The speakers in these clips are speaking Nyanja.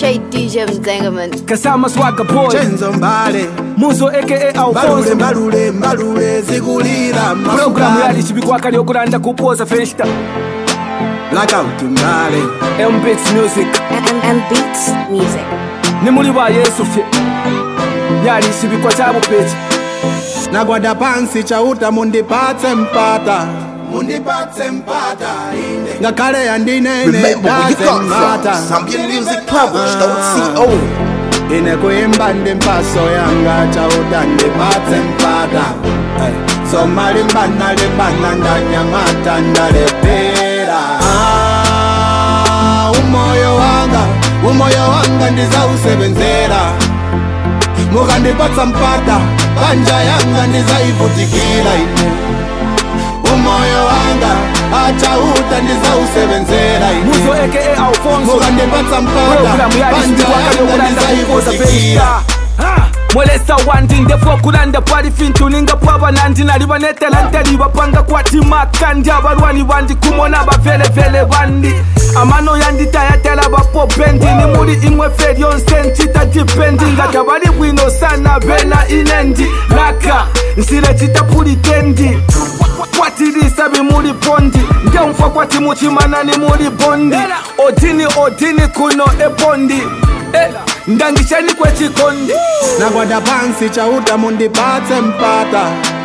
appreciate DJ Mzengaman. Kasama Swagga Boy Chenzo Mbale Muzo aka Alfonso Mbalule zigulira Programu yali chibikwa kali okulanda kupoza festa Blackout Mbale M-Beats Music M-Beats Music Nimuli ba Yesu fye Yali chibikwa chabu pechi Nagwada pansi chauta mundipatse mpata Ngakale yandinene Remember where you got from. Zambian Music Published.co. Ine kuimba ndi mpaso yanga chauta ndipatse mpata Somalimbana limbana ndanyamata ndalepera Umoyo wanga ndizausebenzera Mukandipatsa mpata Panja yanga ndizaivutikira ine Umoyo wanga achauta ndizausebenzera ine Muzo aka Alfonso Mukandipatsa mpata Programu yali chibikwa kali okulanda kupoza festa Mwelesa wandi ndefo kulanda pali fintu ninga pwaba nandi naliba netalantali bapanga kwati makandi abalwani bandi kumona bavele bandi amano yandi tayatela bapopendi ni muri imwe ferion senti tadipendi ngata bali bwino sana bena inendi laka nsire chitapuli kendi kwatilisa bimuli bondi ngemfa kwati muchimana ni muri bondi odini kuno ebondi ndangishani kwa chikondi Nagwada pansi chauta mundipatse mpata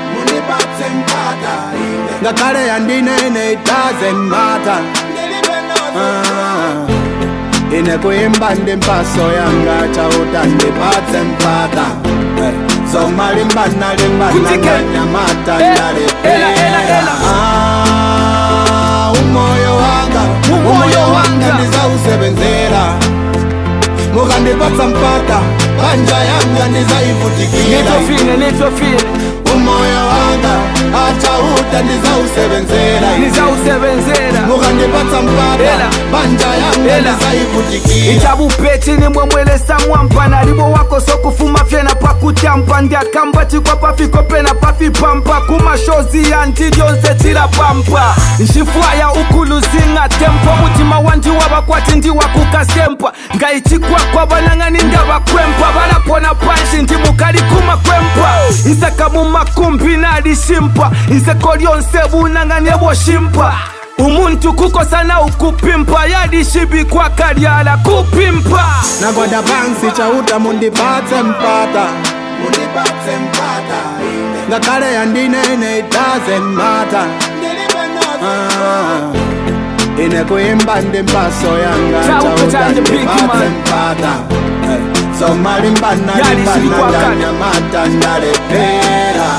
Ngakale yandinene it doesn't matter Ine kuimba ndi mpaso yanga chauta ndipatse mpata Somalimbana limbana nyamata ndalepera Umoyo wanga ndizausebenzera Mukandipatsa mpata Panja yanga ndizaivutikira Nitofine Umoyo wanga achauta ndizausebenzera Mukandipatsa mpata Panja yanga ndizaivutikira Ichabu peti ni mwemwelesa mwampa Nalibo wako so kufuma fyena pakutampa Ndiakamba chikwa pafiko pena pafi pampa Kuma shozi ya ntidyonse tira pampa Nshifwaya ukuluzinga tempo Mutima wanji wabakwati ndi wakukasempa Ngaichikwa kwa banangani ndaba kwempa Balapona panshi ndi mukali kuma kwempa Isaka mumakumbi nalishimpa Iseko lyonse bunangani ebo shimpa Umuntu kukosa na ukupimpa Yadishibikwa kalyala kupimpa Nagwada pansi chauta mundipatse mpata Ngakale yandinene it doesn't matter Ine kuimba ndi mpaso yanga chauta ndipatse mpata Somalimbana limbana ndanyamata ndalepera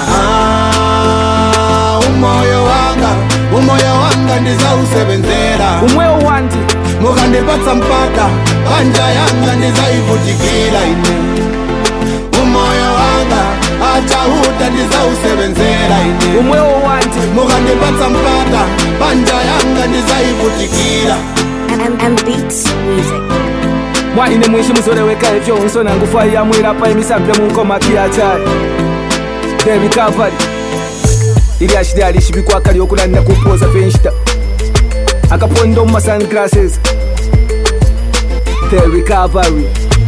Umoyo wanga ndizausebenzera Umweo wandi Mukandipatsa mpata Panja yanga ndizaivutikira ine Umoyo wanga achauta ndizausebenzera ine Umweo wandi Mukandipatsa mpata Panja yanga ndizaivutikira M-Beats Music Mwa ine mwishi muzore weka ifyo unsona ngufa ya mwira pa imisample munkoma kiachari The recovery Ili ashidi alishibikwa kali okulanda kupoza fenshita Akapondo mma sunglasses The recovery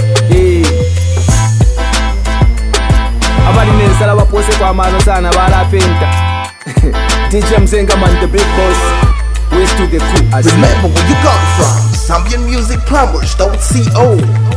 Abali nensala bapose kwa mazo sana bala penta DJ Mzengaman the big boss West to the cool Remember where you got from. Zambian Music Published.co.